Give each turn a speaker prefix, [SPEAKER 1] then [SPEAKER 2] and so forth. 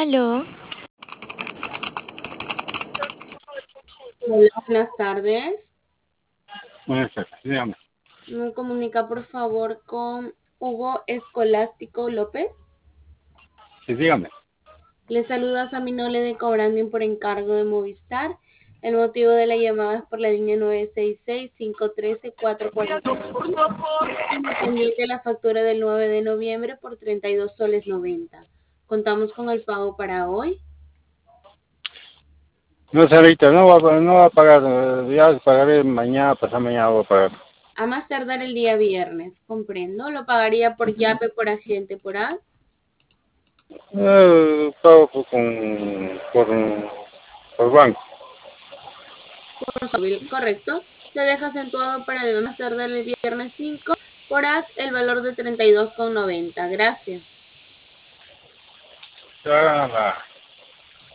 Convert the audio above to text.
[SPEAKER 1] Aló,
[SPEAKER 2] Hola, buenas tardes.
[SPEAKER 3] Buenas tardes, dígame.
[SPEAKER 2] Me comunica por favor con Hugo Escolástico López.
[SPEAKER 3] Sí, dígame.
[SPEAKER 2] Le saluda Saminole de Cobranding por encargo de Movistar. El motivo de la llamada es por la línea 966-513-440. Tiene pendiente la factura del 9 de noviembre por 32 soles 90. Contamos con el pago para hoy.
[SPEAKER 3] No sé ahorita, no va a pagar, ya pagaré mañana, pasado mañana voy a pagar.
[SPEAKER 2] A más tardar el día viernes, comprendo. Lo pagaría por Yape, por agente, por A.
[SPEAKER 3] Pago por banco.
[SPEAKER 2] Móvil, correcto. Se deja acentuado para el más tardar el viernes 5 por AS el valor de 32,90. Gracias.
[SPEAKER 3] Ya,